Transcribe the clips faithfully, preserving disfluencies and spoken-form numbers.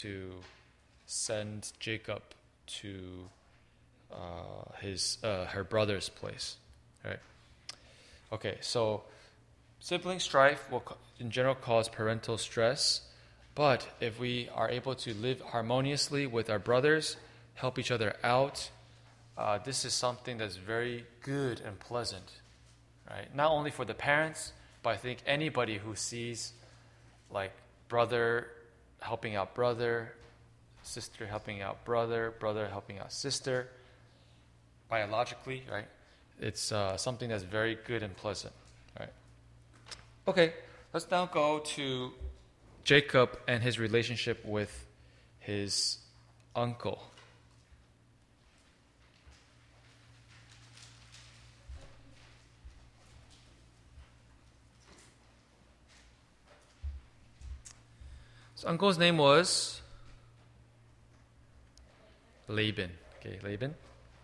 to send Jacob to uh, his uh, her brother's place. Right? Okay, so sibling strife will, in general, cause parental stress. But if we are able to live harmoniously with our brothers, help each other out, uh, this is something that's very good and pleasant, right? Not only for the parents, but I think anybody who sees like brother helping out brother, sister helping out brother, brother helping out sister, biologically, right? It's uh, something that's very good and pleasant, right? Okay, let's now go to Jacob and his relationship with his uncle. His uncle's name was Laban. Okay, Laban.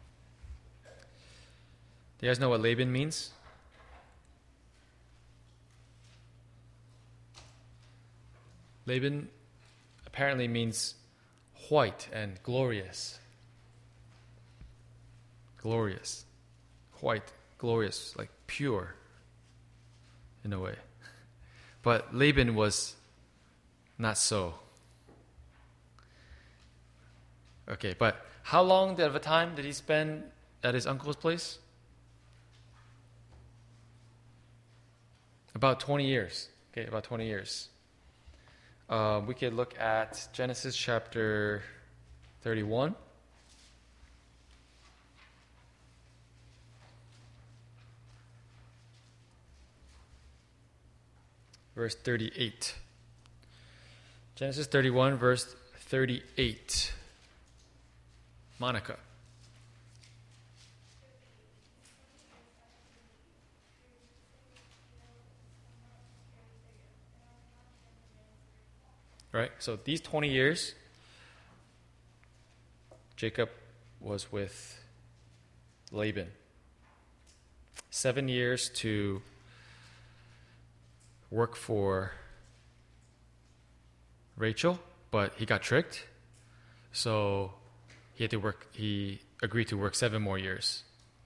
Do you guys know what Laban means? Laban apparently means white and glorious. Glorious. White, glorious, like pure in a way. But Laban was not so. Okay, but how long of a time did he spend at his uncle's place? About twenty years. Okay, about twenty years. Uh, we could look at Genesis chapter thirty-one. Verse thirty-eight. Genesis thirty-one, verse thirty-eight. Monica. Right? So these twenty years, Jacob was with Laban. Seven years to work for Rachel, but he got tricked. So he had to work, he agreed to work seven more years.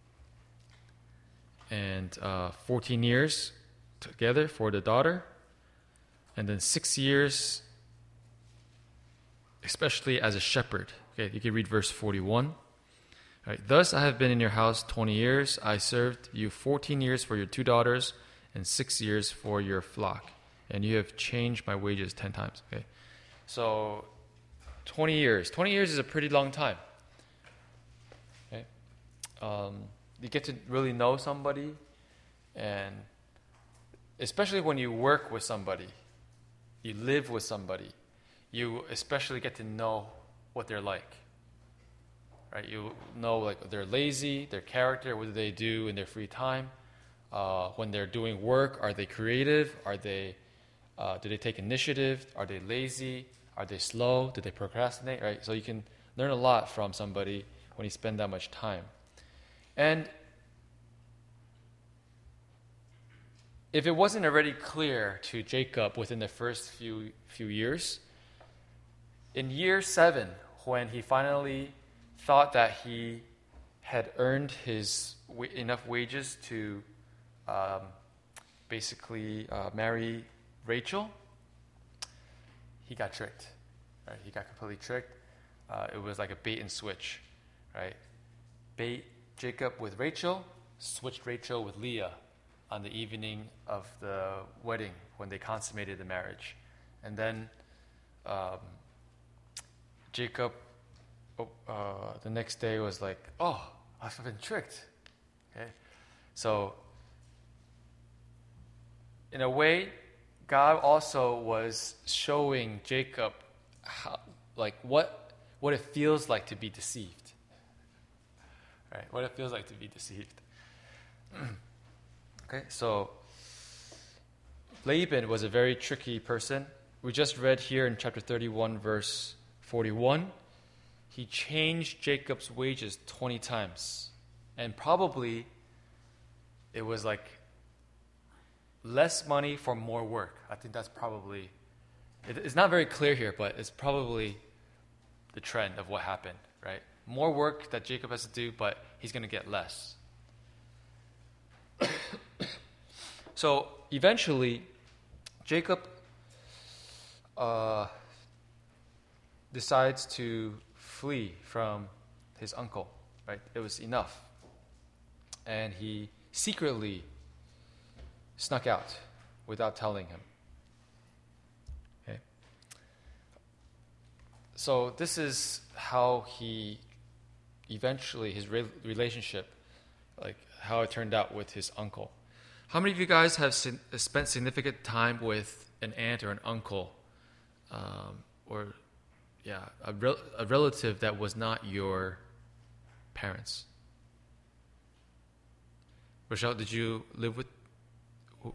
And uh, fourteen years together for the daughter. And then six years especially as a shepherd. Okay, you can read verse forty-one. All right, thus I have been in your house twenty years. I served you fourteen years for your two daughters and six years for your flock. And you have changed my wages ten times. Okay, so twenty years. twenty years is a pretty long time. Okay, um, you get to really know somebody, and especially when you work with somebody, you live with somebody, you especially get to know what they're like, right? You know, like, they're lazy, their character, what do they do in their free time? Uh, when they're doing work, are they creative? Are they, uh, do they take initiative? Are they lazy? Are they slow? Do they procrastinate, right? So you can learn a lot from somebody when you spend that much time. And if it wasn't already clear to Jacob within the first few few years, in year seven, when he finally thought that he had earned his w- enough wages to um, basically uh, marry Rachel, he got tricked. Right? He got completely tricked. Uh, it was like a bait and switch, right? Bait Jacob with Rachel, switched Rachel with Leah on the evening of the wedding when they consummated the marriage. And then um, Jacob, oh, uh, the next day was like, oh, I've been tricked. Okay, so in a way, God also was showing Jacob how, like what what it feels like to be deceived. Right? What it feels like to be deceived. Okay, so Laban was a very tricky person. We just read here in chapter thirty-one, verse forty-one, he changed Jacob's wages twenty times. And probably it was like less money for more work. I think that's probably it, it's not very clear here, but it's probably the trend of what happened, right? More work that Jacob has to do, but he's going to get less. So eventually, Jacob uh, decides to flee from his uncle, right? It was enough. And he secretly snuck out without telling him. Okay. So this is how he eventually, his re- relationship, like how it turned out with his uncle. How many of you guys have sin- spent significant time with an aunt or an uncle, um, or yeah, a, rel- a relative that was not your parents? Rochelle, did you live with? Who?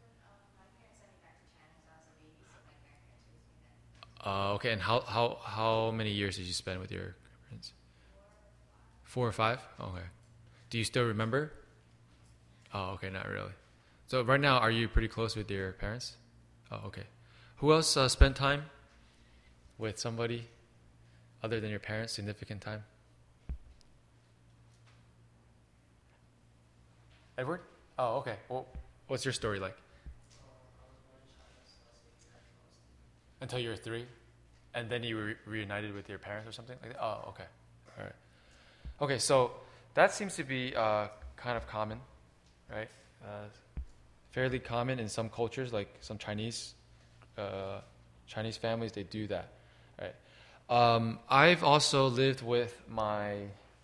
Uh, okay, and how, how how many years did you spend with your parents? Four or five? Okay. Do you still remember? Oh, okay, not really. So right now, are you pretty close with your parents? Oh, okay. Who else uh, spent time with somebody other than your parents, significant time? Edward? Oh, okay. Well, what's your story like? Until you were three? And then you were re- reunited with your parents or something like that? Oh, okay. All right. Okay, so that seems to be uh, kind of common, right? Uh, fairly common in some cultures, like some Chinese uh, Chinese families, they do that, right? Um, I've also lived with my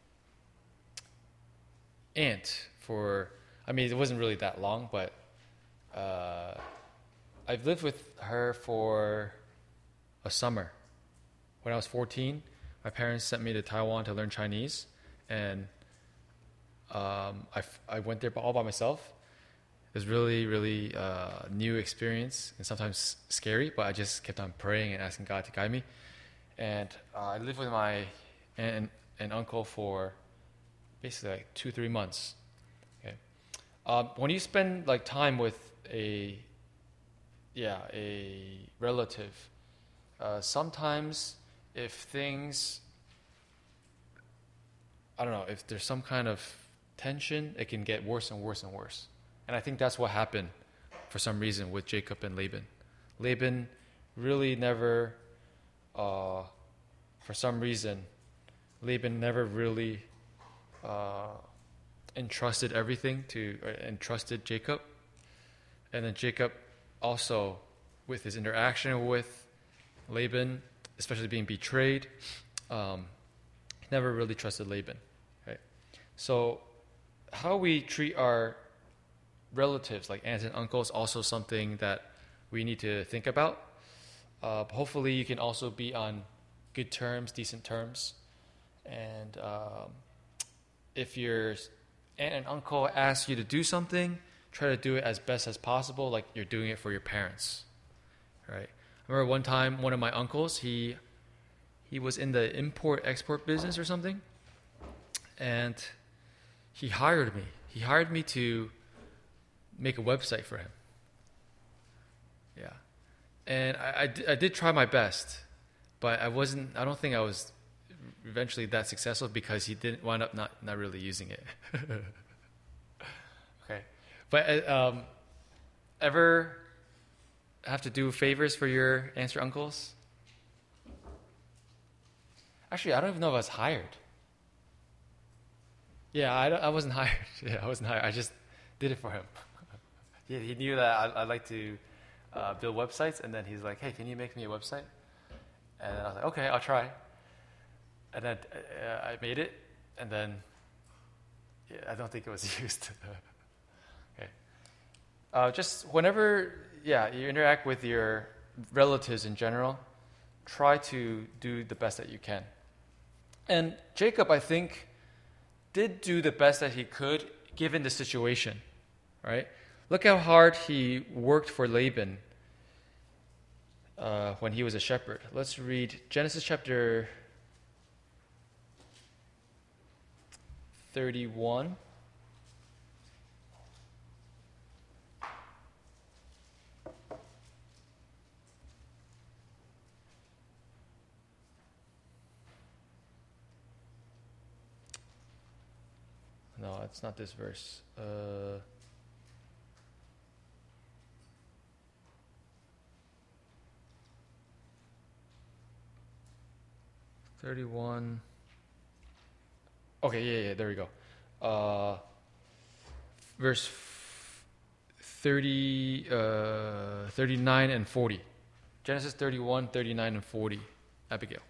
aunt for, I mean, it wasn't really that long, but uh, I've lived with her for a summer. When I was fourteen, my parents sent me to Taiwan to learn Chinese, and um, I, I went there all by myself. It was really, really uh, new experience and sometimes scary, but I just kept on praying and asking God to guide me. And uh, I lived with my aunt and, and uncle for basically like two, three months. Okay. Um, when you spend like time with a, yeah, a relative, uh, sometimes if things, I don't know, if there's some kind of tension, it can get worse and worse and worse. And I think that's what happened for some reason with Jacob and Laban. Laban really never, uh, for some reason, Laban never really uh, entrusted everything to, or entrusted Jacob. And then Jacob also, with his interaction with Laban, especially being betrayed, um, never really trusted Laban. Right? So how we treat our relatives, like aunts and uncles, also something that we need to think about. Uh, hopefully you can also be on good terms, decent terms. And um, if your aunt and uncle ask you to do something, try to do it as best as possible, like you're doing it for your parents. Right? I remember one time, one of my uncles, he he was in the import-export business or something, and he hired me. He hired me to make a website for him. Yeah. And I, I, did, I did try my best, but I wasn't, I don't think I was eventually that successful because he didn't wind up not, not really using it. Okay. But um, ever have to do favors for your aunts or uncles? Actually, I don't even know if I was hired. Yeah, I, I wasn't hired. Yeah, I wasn't hired. I just did it for him. he, he knew that I, I like to uh, build websites, and then he's like, hey, can you make me a website? And then I was like, okay, I'll try. And then uh, I made it, and then yeah, I don't think it was used. Okay. Uh, just whenever, yeah, you interact with your relatives in general, try to do the best that you can. And Jacob, I think, did do the best that he could given the situation, right? Look how hard he worked for Laban uh, when he was a shepherd. Let's read Genesis chapter thirty-one. it's not this verse. Uh, thirty-one. Okay, yeah, yeah, there we go. Uh, verse thirty, uh, thirty-nine and forty. Genesis thirty-one, thirty-nine, and forty. Abigail.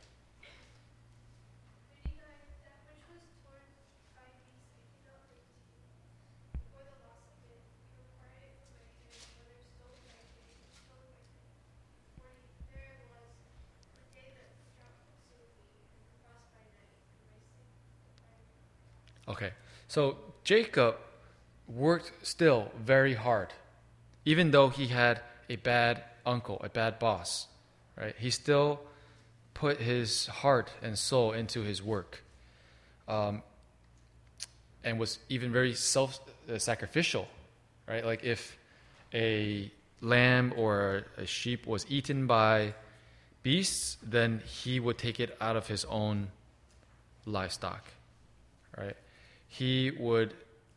Okay, so Jacob worked still very hard, even though he had a bad uncle, a bad boss, right? He still put his heart and soul into his work, um, and was even very self-sacrificial, right? Like if a lamb or a sheep was eaten by beasts, then he would take it out of his own livestock, right? He would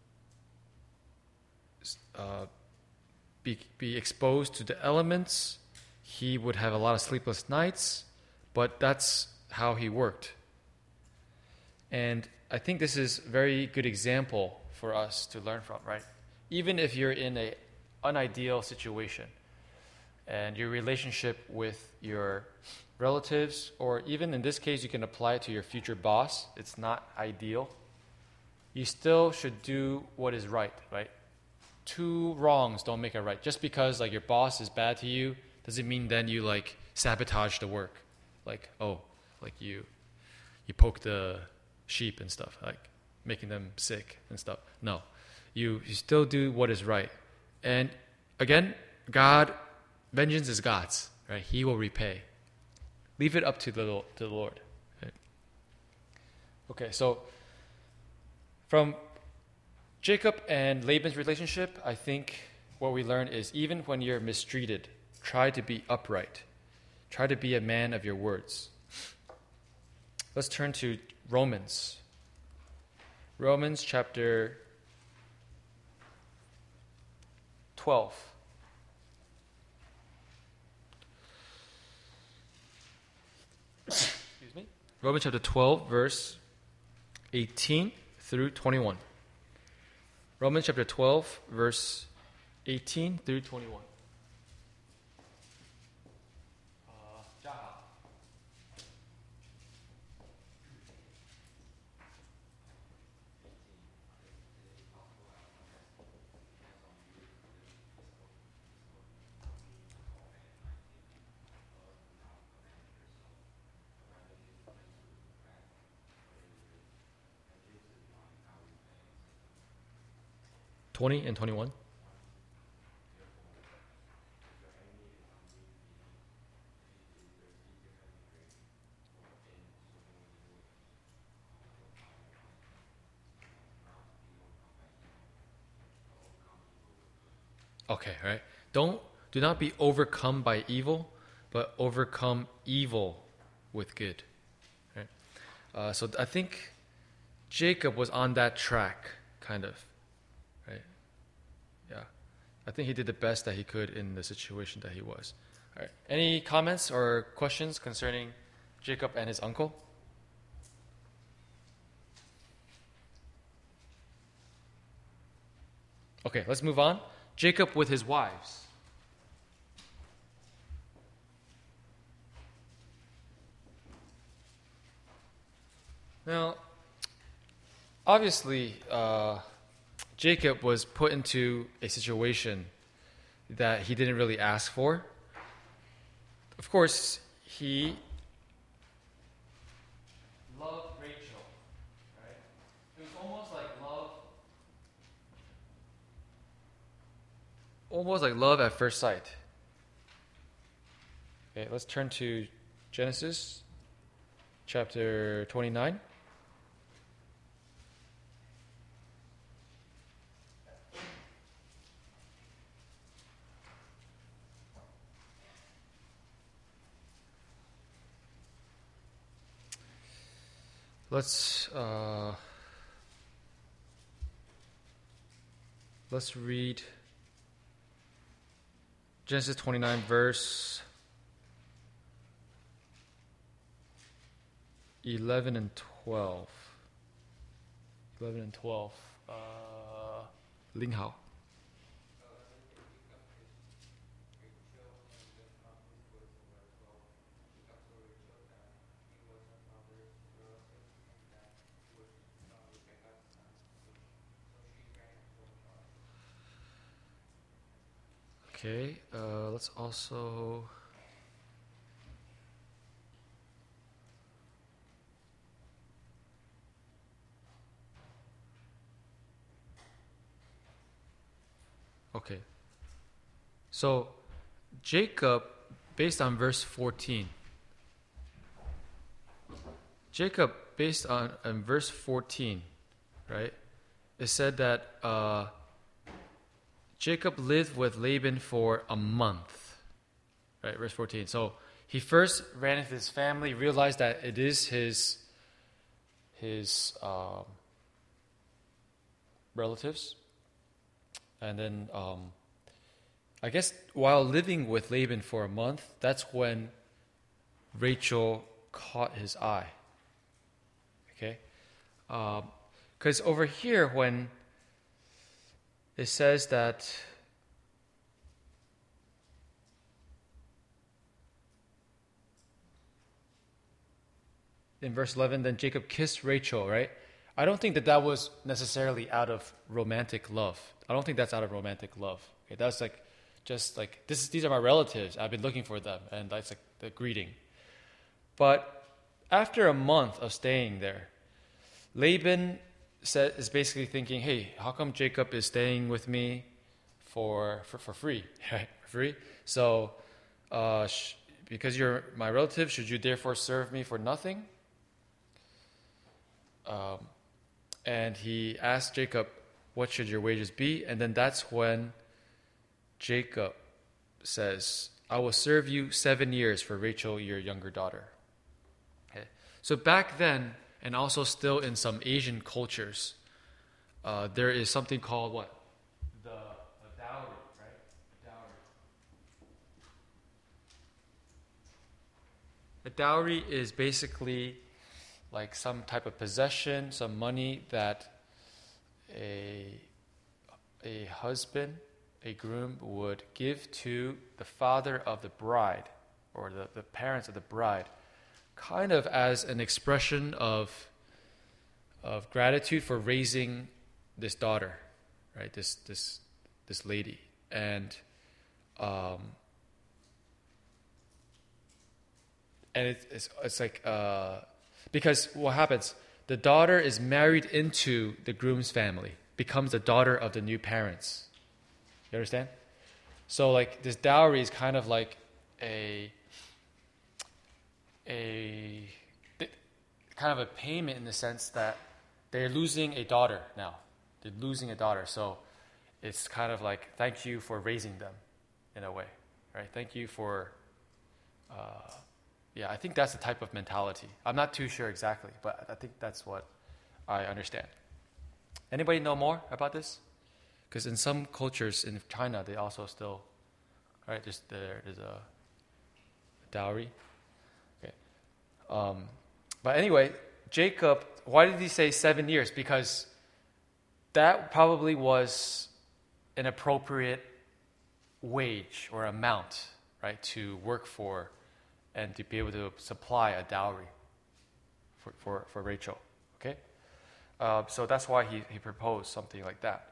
uh, be, be exposed to the elements. He would have a lot of sleepless nights, but that's how he worked. And I think this is a very good example for us to learn from, right? Even if you're in an unideal situation and your relationship with your relatives, or even in this case, you can apply it to your future boss, it's not ideal. You still should do what is right, right? Two wrongs don't make it right. Just because like your boss is bad to you doesn't mean then you like sabotage the work. Like, oh, like you you poke the sheep and stuff, like making them sick and stuff. No. You you still do what is right. And again, God, vengeance is God's, right? He will repay. Leave it up to the, to the Lord. Right? Okay, so from Jacob and Laban's relationship, I think what we learn is even when you're mistreated, try to be upright. Try to be a man of your words. Let's turn to Romans. Romans chapter twelve. Excuse me. Romans chapter twelve, verse eighteen through twenty-one. Romans chapter twelve, verse eighteen through twenty-one. twenty and twenty-one. Okay, right. Don't do not be overcome by evil, but overcome evil with good. Right. Uh, so I think Jacob was on that track, kind of. Right. Yeah. I think he did the best that he could in the situation that he was. All right. Any comments or questions concerning Jacob and his uncle? Okay, let's move on. Jacob with his wives. Now, obviously, uh, Jacob was put into a situation that he didn't really ask for. Of course, he loved Rachel, right? It was almost like love, almost like love at first sight. Okay, let's turn to Genesis chapter twenty-nine. Let's uh, let's read Genesis twenty-nine, verse eleven and twelve. eleven and twelve. Uh, Ling Hao. Okay, uh, let's also... Okay. So, Jacob, based on verse fourteen, Jacob, based on, on verse fourteen, right, it said that uh, Jacob lived with Laban for a month, right, verse fourteen. So, he first ran into his family, realized that it is his, his um, relatives. And then, um, I guess while living with Laban for a month, that's when Rachel caught his eye. Okay? Because um, over here, when it says that in verse eleven, then Jacob kissed Rachel, right? I don't think that that was necessarily out of romantic love. I don't think that's out of romantic love. Okay, that's like, just like, this. These are my relatives. I've been looking for them, and that's like the greeting. But after a month of staying there, Laban said, is basically thinking, hey, how come Jacob is staying with me for for, for free, right? For free? So, uh, sh- because you're my relative, should you therefore serve me for nothing? Um, and he asked Jacob, what should your wages be? And then that's when Jacob says, I will serve you seven years for Rachel, your younger daughter. Okay. So back then, and also still in some Asian cultures, uh, there is something called what? The, the dowry, right? The dowry. A dowry is basically like some type of possession, some money that a a husband, a groom would give to the father of the bride, or the, the parents of the bride, kind of as an expression of of gratitude for raising this daughter, right? This this this lady, and um, and it, it's it's like uh, because what happens? The daughter is married into the groom's family, becomes the daughter of the new parents. You understand? So like this dowry is kind of like a a kind of a payment in the sense that they're losing a daughter now. They're losing a daughter. So it's kind of like, thank you for raising them in a way, right? Thank you for, uh, yeah, I think that's the type of mentality. I'm not too sure exactly, but I think that's what I understand. Anybody know more about this? Because in some cultures in China, they also still, right, there's, there is a dowry. Okay. Um, but anyway, Jacob, why did he say seven years? Because that probably was an appropriate wage or amount, right, to work for and to be able to supply a dowry for, for, for Rachel. Okay? Uh, so that's why he, he proposed something like that.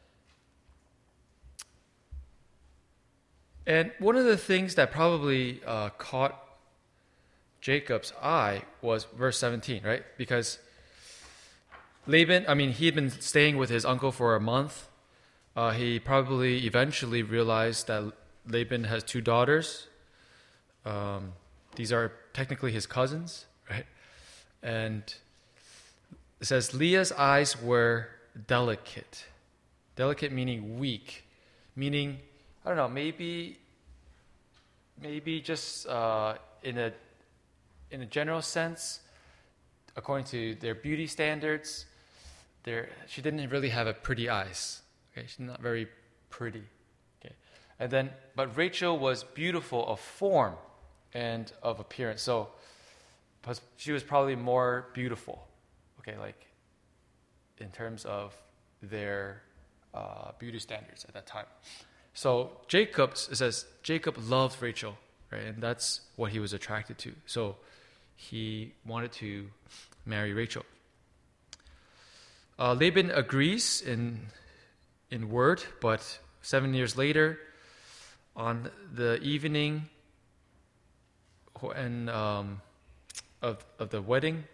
And one of the things that probably uh, caught Jacob's eye was verse seventeen, right? Because Laban, I mean, he had been staying with his uncle for a month. Uh, he probably eventually realized that Laban has two daughters. Um, these are technically his cousins, right? And it says, Leah's eyes were delicate. Delicate meaning weak. Meaning, I don't know, maybe maybe just uh, in a in a general sense, according to their beauty standards, there she didn't really have a pretty eyes. Okay, she's not very pretty. Okay, and then but Rachel was beautiful of form and of appearance. So she was probably more beautiful. Okay, like in terms of their uh, beauty standards at that time. So Jacob, it says Jacob loved Rachel, right, and that's what he was attracted to. So he wanted to marry Rachel. Uh, Laban agrees in in word, but seven years later, on the evening and um, of of the wedding,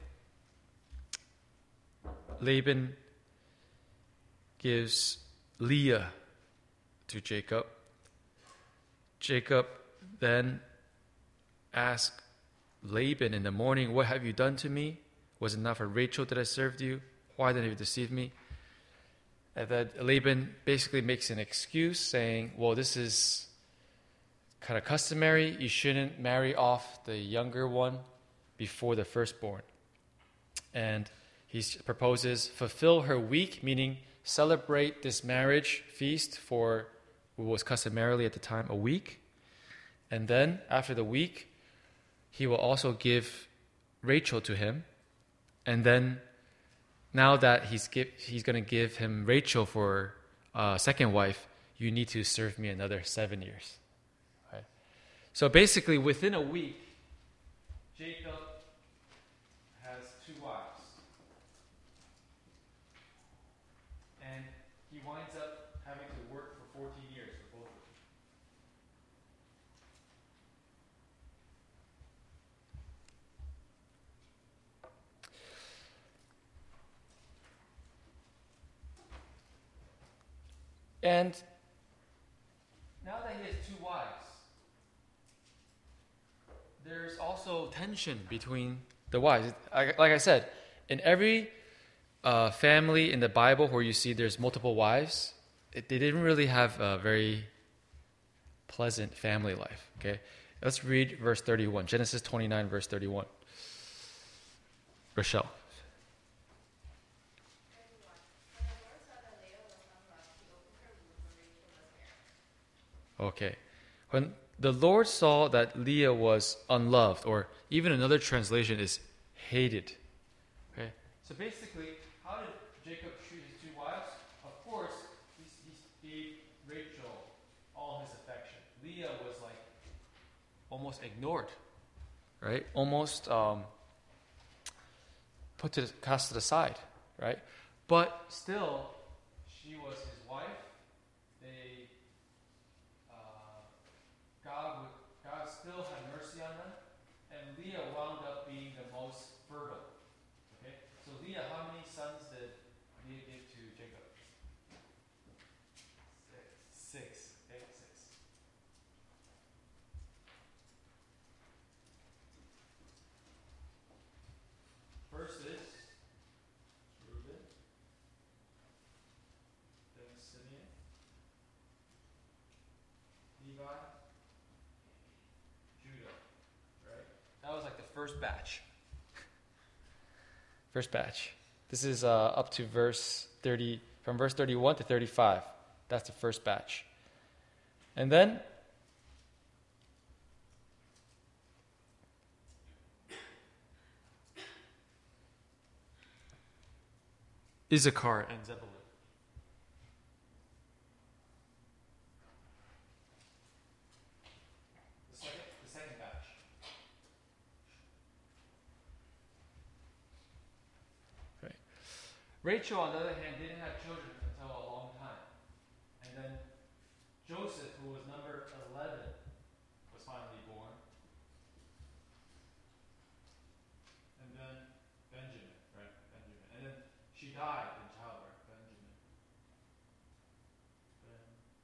Laban gives Leah to Jacob. Jacob then asked Laban in the morning, "What have you done to me? Was it not for Rachel that I served you? Why did you deceive me?" And then Laban basically makes an excuse saying, well, this is kind of customary. You shouldn't marry off the younger one before the firstborn. And he proposes, fulfill her week, meaning celebrate this marriage feast for what was customarily at the time a week. And then after the week, he will also give Rachel to him. And then now that he's give, he's going to give him Rachel for uh, second wife, you need to serve me another seven years. Right? So basically, within a week, Jacob has two wives. And he winds up having to work for fourteen years for both of them. And now that he has two wives, there's also tension between the wives. Like I said, in every uh, family in the Bible where you see there's multiple wives, it, they didn't really have a very pleasant family life. Okay, let's read verse thirty-one. Genesis twenty-nine, verse thirty-one. Rochelle. Okay. When the Lord saw that Leah was unloved, or even another translation is hated. Okay. So basically, how did Jacob treat his two wives? Of course, he, he gave Rachel all his affection. Leah was like almost ignored, right? Almost um, put to the, cast to the side, right? But still, she was his wife. They God would, God still had mercy on them, and Leah wound up being the most fertile. Okay, so Leah, how many sons did Leah give to Jacob? Six. Six. Okay, six. First is Reuben, then Simeon, Levi. That was like the first batch. First batch. This is uh, up to verse thirty, from verse thirty-one to thirty-five. That's the first batch. And then Issachar and Zebulun. The second, the second batch. Right. Rachel, on the other hand, didn't have children until a long time. And then Joseph, who was number eleven, was finally born. And then Benjamin, right? Benjamin. And then she died in childbirth, Benjamin. Ben.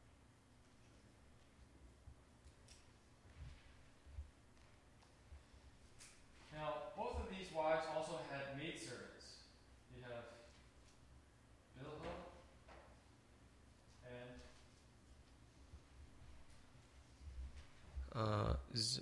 Now, both of these wives also had maidservants. You have Bilhah and uh, Z-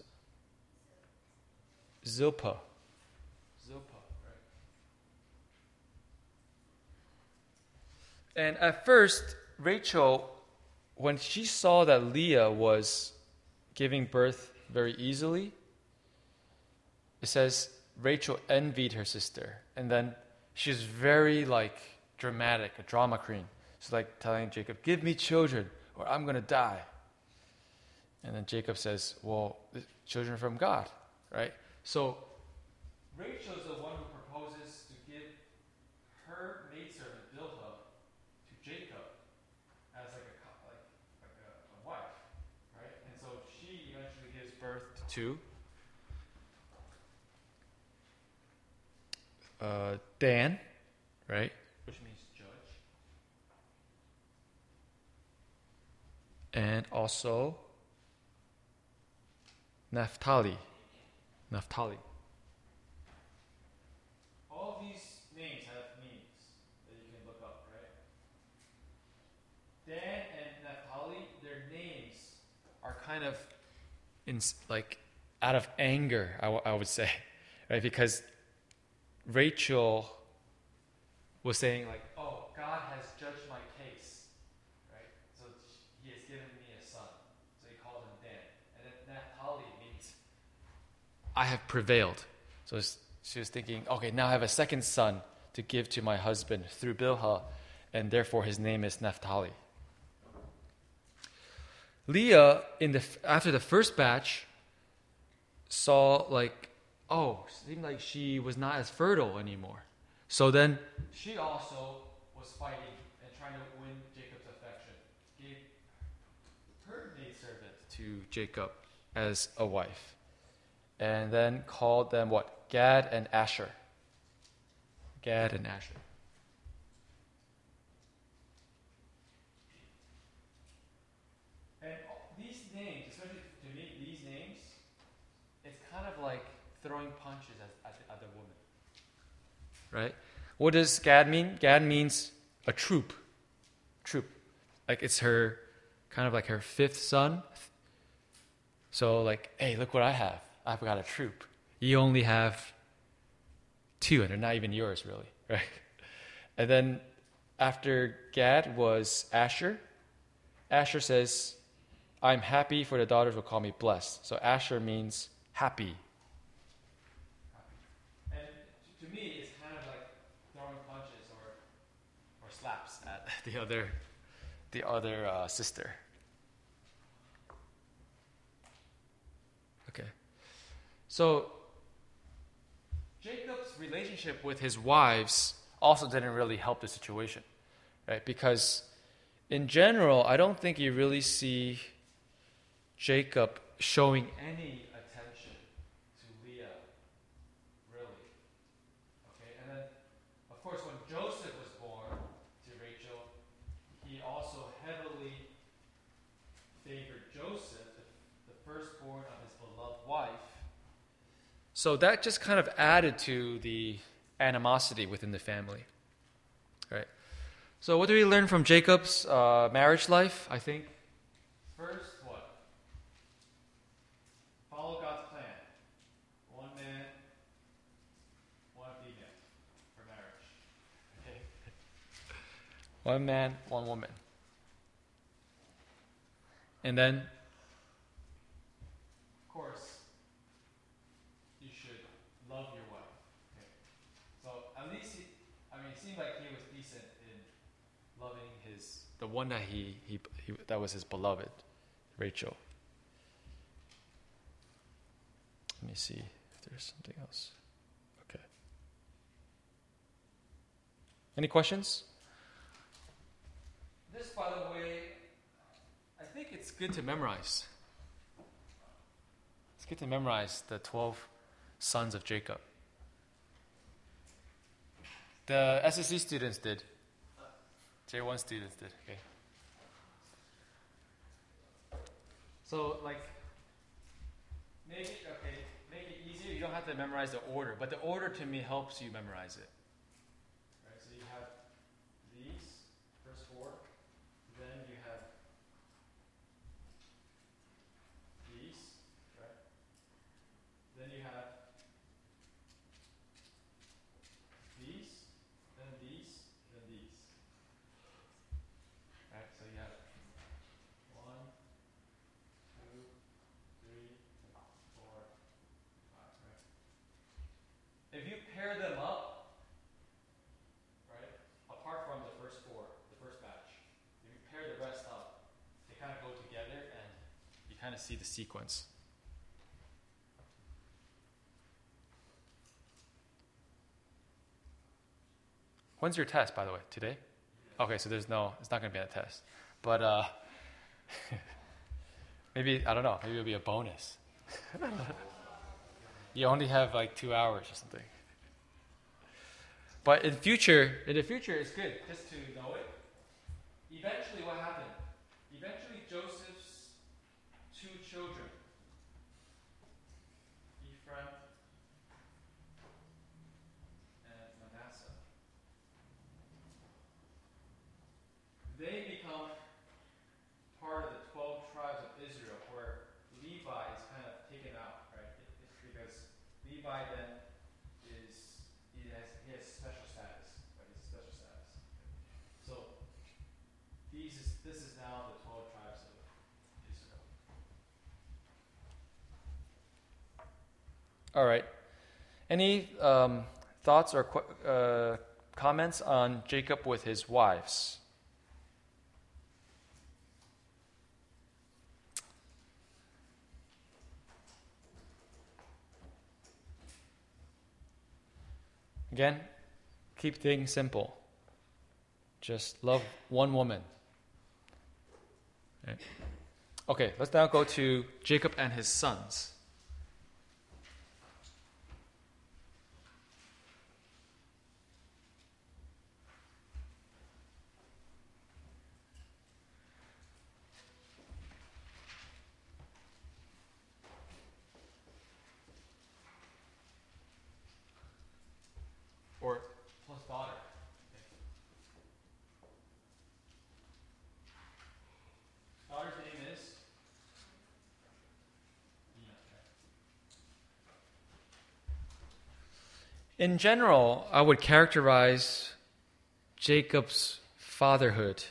Zilpah. Zilpah, right? And at first, Rachel, when she saw that Leah was giving birth very easily, it says Rachel envied her sister. And then she's very like dramatic, a drama queen. She's like telling Jacob, give me children or I'm going to die. And then Jacob says, well, the children from God, right? So Rachel is the one who proposes to give her maidservant Bilhah to Jacob as like a like, like a, a wife, right? And so she eventually gives birth to uh, Dan, right? Which means judge, and also Naphtali, Naphtali. All of these names have meanings that you can look up, right? Dan and Naphtali, their names are kind of in like out of anger, I, w- I would say, right? Because Rachel was saying like, "Oh, God has judged my case, right? So He has given me a son." So He called him Dan, and then Naphtali means I have prevailed. So she was thinking, okay, now I have a second son to give to my husband through Bilhah, and therefore his name is Naphtali. Leah, in the after the first batch, saw like, oh, it seemed like she was not as fertile anymore. So then she also was fighting and trying to win Jacob's affection. Gave her maidservant to Jacob as a wife. And then called them what? Gad and Asher. Gad and Asher. And these names, especially to me, these names, it's kind of like throwing punches at, at, the, at the woman. Right? What does Gad mean? Gad means a troop. Troop. Like it's her, kind of like her fifth son. So like, hey, look what I have. I've got a troop. You only have two, and they're not even yours, really, right? And then after Gad was Asher. Asher says, I'm happy, for the daughters will call me blessed. So Asher means happy. And to me, it's kind of like throwing punches or or slaps at the other the other uh, sister. Okay. So Jacob's relationship with his wives also didn't really help the situation, right? Because in general, I don't think you really see Jacob showing any attention to Leah, really. Okay, and then, of course, when Joseph was born to Rachel, he also heavily favored Joseph, the, the firstborn of his beloved wife. So that just kind of added to the animosity within the family, right? So what do we learn from Jacob's uh, marriage life? I think first, what? Follow God's plan. One man, one female for marriage. Okay. One man, one woman. And then, of course, you should love your wife. Okay. So at least, he, I mean, it seemed like he was decent in loving his the one that he, he he that was his beloved, Rachel. Let me see if there's something else. Okay. Any questions? This, by the way, I think it's good to memorize. It's good to memorize the twelve sons of Jacob. The S S C students did. J one students did. Okay. So, like, make it, okay, make it easier. You don't have to memorize the order, but the order to me helps you memorize it. Right, so you have these, first four, then you have these, right? Then you have these, then these, then these. Right? pair them up, right, apart from the first four, the first batch, if you pair the rest up, they kind of go together and you kind of see the sequence. When's your test, by the way? Today? Okay, so there's no, it's not going to be a test. But uh, maybe, I don't know, maybe it'll be a bonus. You only have like two hours or something. But in future, in the future, it's good just to know it. Eventually, what happened? Eventually, Joseph's two children, Ephraim and Manasseh, they become part of the twelve tribes of Israel, where Levi is kind of taken out, right? It, it's because Levi then is, he has, he has special status, right? He's special status. So, these is, this is now the twelve tribes of Israel. All right. Any um, thoughts or qu- uh, comments on Jacob with his wives? Again, keep things simple. Just love one woman. Okay. Okay, let's now go to Jacob and his sons. Or plus daughter. Okay. Daughter's name is Dinah. In general, I would characterize Jacob's fatherhood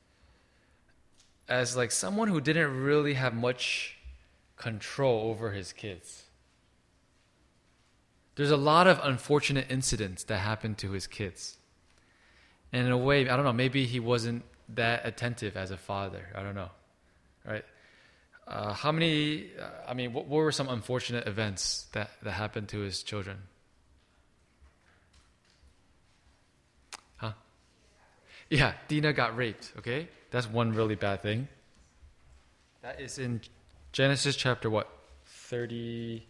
as like someone who didn't really have much control over his kids. There's a lot of unfortunate incidents that happened to his kids. And in a way, I don't know, maybe he wasn't that attentive as a father. I don't know. Right? Uh, how many, uh, I mean, what, what were some unfortunate events that, that happened to his children? Huh? Yeah, Dinah got raped, okay? That's one really bad thing. That is in Genesis chapter what? thirty-eight.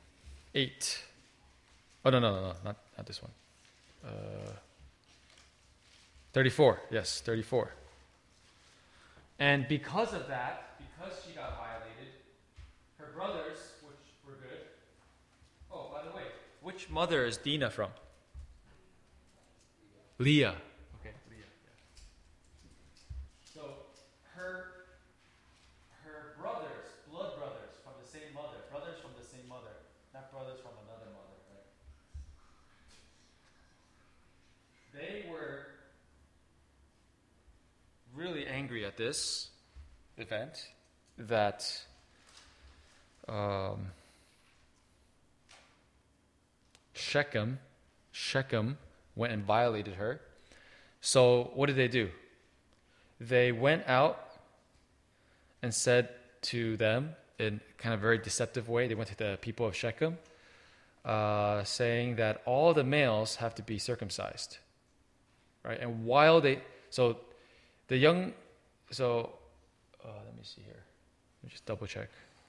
Oh, no, no, no, no, not, not this one. Uh, thirty-four, yes, thirty-four. And because of that, because she got violated, her brothers, which were good. Oh, by the way, which mother is Dinah from? Leah. Okay, Leah. Yeah. So her her brothers, blood brothers from the same mother, brothers from the same mother, not brothers from another mother, right? They were really angry at this event that um, Shechem, Shechem went and violated her. So what did they do? They went out and said to them in kind of a very deceptive way, they went to the people of Shechem, uh, saying that all the males have to be circumcised. Right? And while they, so the young, so uh, let me see here. Let me just double check.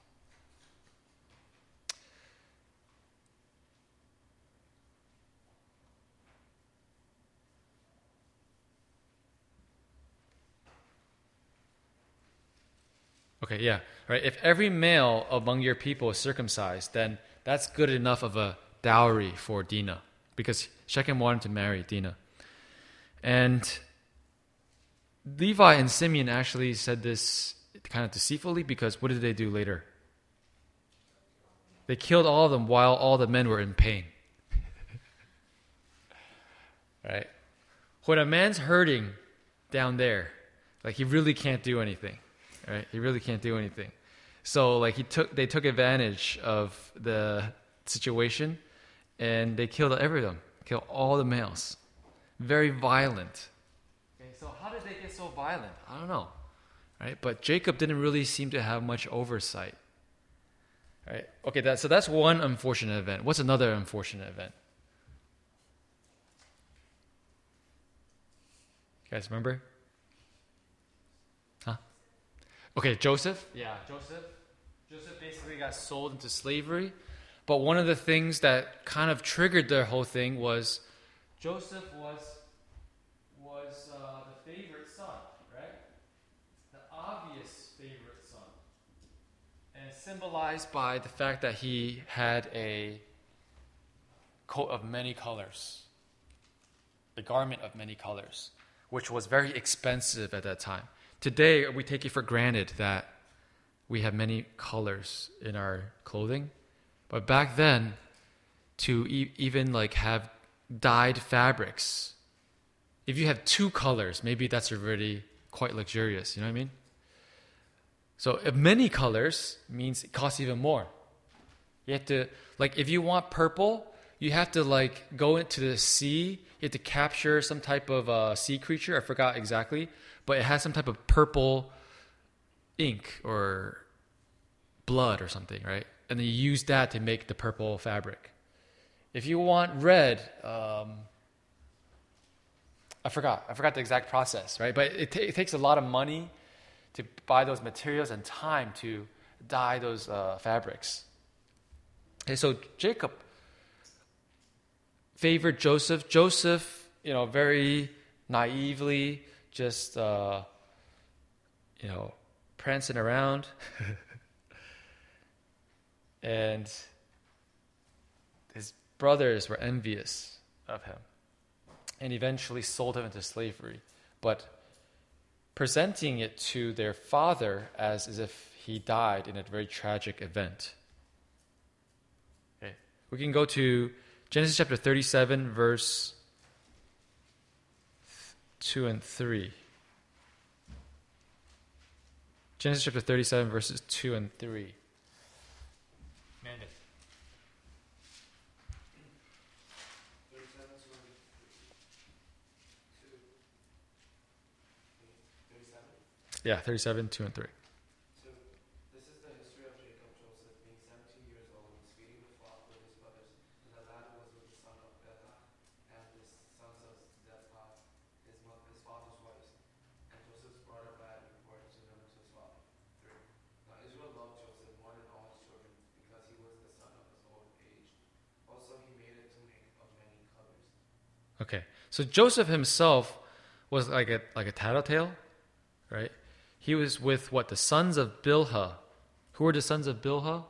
Okay, yeah. Right. If every male among your people is circumcised, then that's good enough of a dowry for Dinah, because Shechem wanted to marry Dinah. And Levi and Simeon actually said this kind of deceitfully, because what did they do later? They killed all of them while all the men were in pain. Right? When a man's hurting down there, like he really can't do anything. Right? He really can't do anything. So like he took they took advantage of the situation and they killed every of them, killed all the males. Very violent. Okay, so how did they get so violent? I don't know, right? But Jacob didn't really seem to have much oversight. Right? Okay, that, so that's one unfortunate event. What's another unfortunate event? You guys remember? Huh? Okay, Joseph. Yeah, Joseph. Joseph basically got sold into slavery. But one of the things that kind of triggered the whole thing was Joseph was was uh, the favorite son, right? The obvious favorite son. And symbolized by the fact that he had a coat of many colors, the garment of many colors, which was very expensive at that time. Today, we take it for granted that we have many colors in our clothing. But back then, to e- even like have dyed fabrics, if you have two colors, maybe that's already quite luxurious. You know what I mean? So if many colors means it costs even more. You have to, like, if you want purple, you have to like go into the sea. You have to capture some type of uh, sea creature. I forgot exactly, but it has some type of purple ink or blood or something, right? And then you use that to make the purple fabric. If you want red, um, I forgot. I forgot the exact process, right? But it, t- it takes a lot of money to buy those materials and time to dye those uh, fabrics. Okay, so Jacob favored Joseph. Joseph, you know, very naively just, uh, you know, prancing around. And his brothers were envious of him and eventually sold him into slavery, but presenting it to their father as, as if he died in a very tragic event. Okay. We can go to Genesis chapter thirty-seven, verse two and three. Genesis chapter thirty-seven, verses two and three. Amanda. Yeah, thirty-seven, two and three. So this is the history of Jacob. Joseph, being seventy years old, was feeding the flock with his brothers, and the lad was with the son of Bilhah and the sons of Zilpah, his, mo- his father's wives. And Joseph brought a bad report to them to his father. Three. Now Israel loved Joseph more than all his children, because he was the son of his old age. Also he made a tunic of many colors. Okay, so Joseph himself was like a like a tattletale, right? He was with what? The sons of Bilhah. Who were the sons of Bilhah?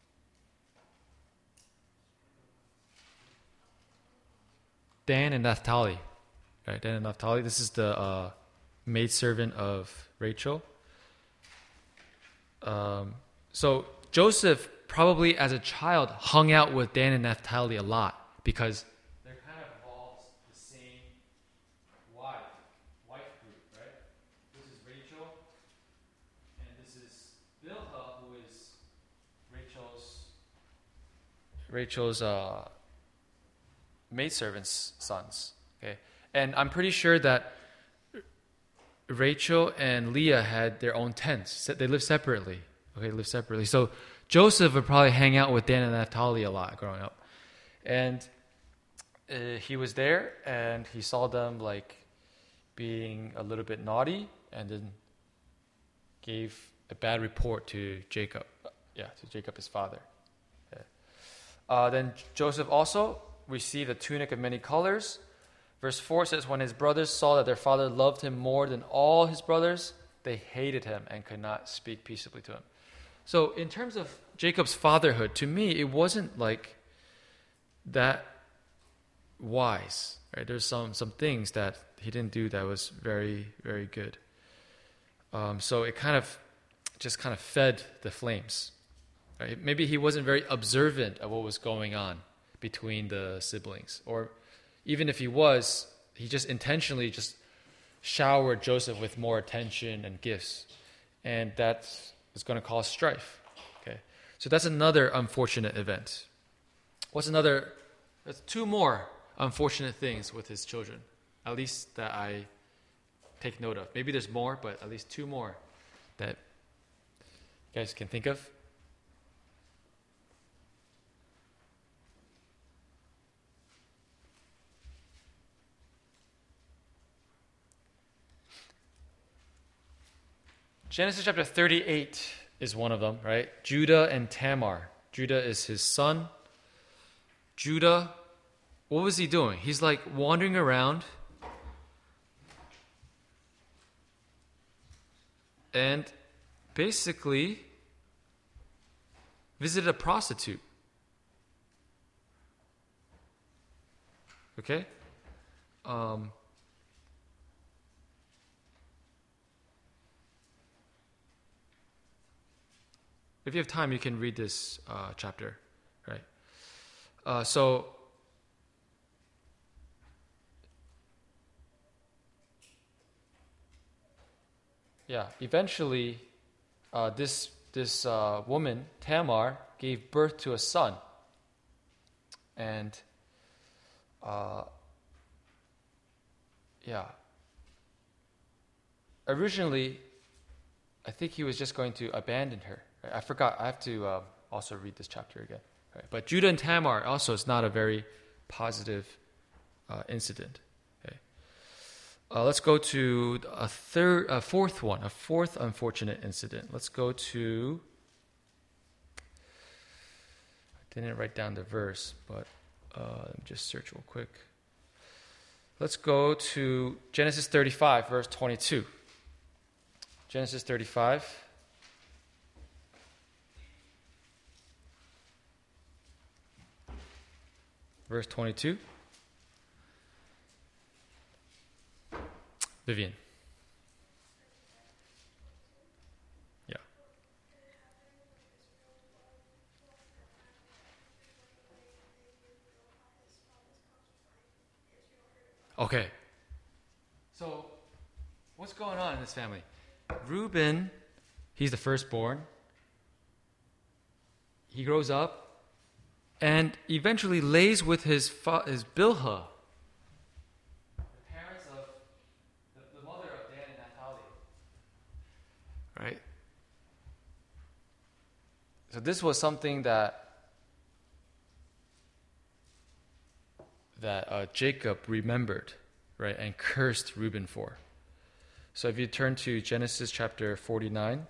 Dan and Naphtali. Right, Dan and Naphtali. This is the uh, maidservant of Rachel. Um, so Joseph probably as a child hung out with Dan and Naphtali a lot because they're kind of involved the same wife, wife group, right? This is Rachel, and this is Bilhah, who is Rachel's Rachel's uh, maidservant's sons. Okay, and I'm pretty sure that Rachel and Leah had their own tents. They lived separately. Okay, lived separately. So Joseph would probably hang out with Dan and Naphtali a lot growing up, and uh, he was there, and he saw them like being a little bit naughty, and then gave a bad report to Jacob. Yeah, to Jacob, his father. Okay. Uh, then Joseph also received a tunic of many colors. Verse four says, when his brothers saw that their father loved him more than all his brothers, they hated him and could not speak peaceably to him. So in terms of Jacob's fatherhood, to me, it wasn't like that wise. Right? There's some, some things that he didn't do that was very, very good. Um, so it kind of just kind of fed the flames. Right? Maybe he wasn't very observant of what was going on between the siblings, or even if he was, he just intentionally just showered Joseph with more attention and gifts. And that is going to cause strife. Okay, so that's another unfortunate event. What's another There's two more unfortunate things with his children, at least that I take note of. Maybe there's more, but at least two more that you guys can think of. Genesis chapter thirty-eight is one of them, right? Judah and Tamar. Judah is his son. Judah, what was he doing? He's like wandering around and basically visited a prostitute. Okay? Um, if you have time, you can read this uh, chapter, right? Uh, so, yeah, eventually, uh, this this uh, woman, Tamar, gave birth to a son. And, uh, yeah, originally, I think he was just going to abandon her. Right? I forgot. I have to uh, also read this chapter again. Right? But Judah and Tamar also is not a very positive uh, incident. Okay. Uh, let's go to a third, a fourth one, a fourth unfortunate incident. Let's go to. I didn't write down the verse, but uh, let me just search real quick. Let's go to Genesis thirty-five, verse twenty-two. Genesis thirty-five. Verse twenty-two. Vivian. Yeah. Okay. So, what's going on in this family? Reuben, he's the firstborn. He grows up and eventually lays with his fa- his Bilhah, the parents of the, the mother of Dan and Naphtali. Right? So this was something that that uh, Jacob remembered, right, and cursed Reuben for. So if you turn to Genesis chapter forty-nine.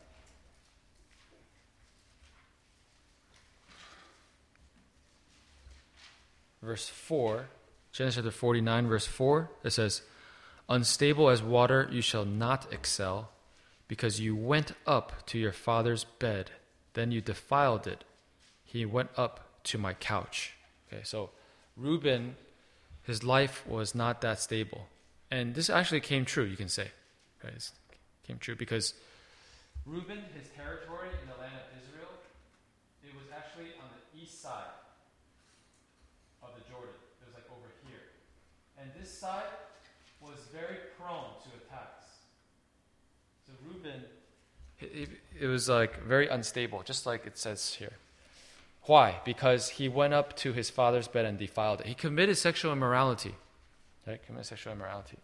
Verse four, Genesis chapter forty-nine, verse four, it says, "Unstable as water you shall not excel, because you went up to your father's bed, then you defiled it. He went up to my couch." Okay, so Reuben, his life was not that stable. And this actually came true, you can say. Right? It came true because Reuben, his territory in the land of Israel, it was actually on the east side of the Jordan. It was like over here. And this side was very prone to attacks. So Reuben, it, it was like very unstable, just like it says here. Why? Because he went up to his father's bed and defiled it. He committed sexual immorality. Right? Committed sexual immorality.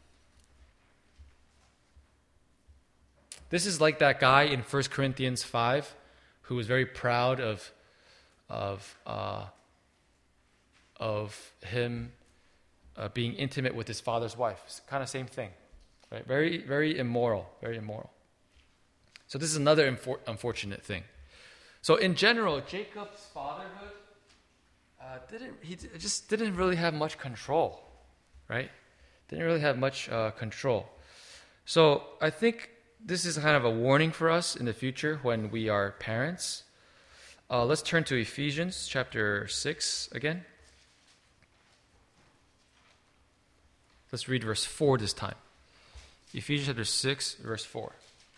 This is like that guy in First Corinthians five who was very proud of of uh, of him uh, being intimate with his father's wife. It's kind of same thing, right? Very, very immoral, very immoral. So this is another infor- unfortunate thing. So in general, Jacob's fatherhood uh, didn't he d- just didn't really have much control, right? Didn't really have much uh, control. So I think this is kind of a warning for us in the future when we are parents. Uh, let's turn to Ephesians chapter six again. Let's read verse four this time. Ephesians chapter six, verse four.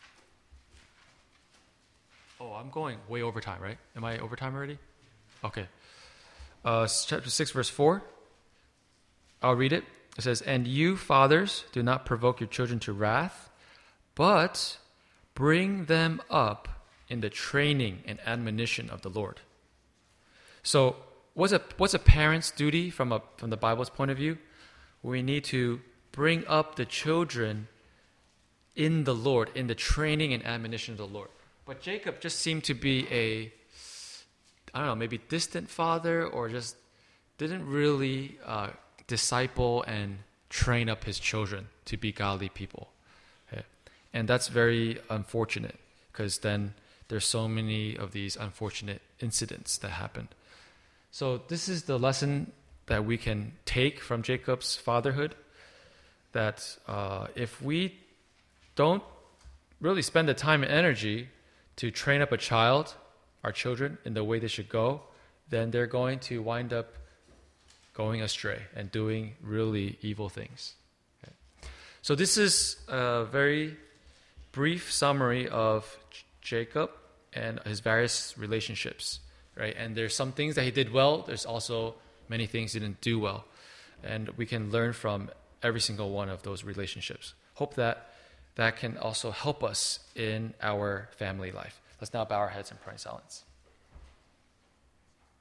Oh, I'm going way over time, right? Am I over time already? Okay. Uh, chapter six, verse four. I'll read it. It says, "And you, fathers, do not provoke your children to wrath, but bring them up in the training and admonition of the Lord." So what's a what's a parent's duty from a from the Bible's point of view? We need to bring up the children in the Lord, in the training and admonition of the Lord. But Jacob just seemed to be a, I don't know, maybe distant father, or just didn't really uh, disciple and train up his children to be godly people. Okay? And that's very unfortunate, because then there's so many of these unfortunate incidents that happened. So this is the lesson that we can take from Jacob's fatherhood, that uh, if we don't really spend the time and energy to train up a child, our children, in the way they should go, then they're going to wind up going astray and doing really evil things. Okay. So this is a very brief summary of J- Jacob and his various relationships, right? And there's some things that he did well. There's also many things he didn't do well. And we can learn from every single one of those relationships. Hope that that can also help us in our family life. Let's now bow our heads and pray in silence.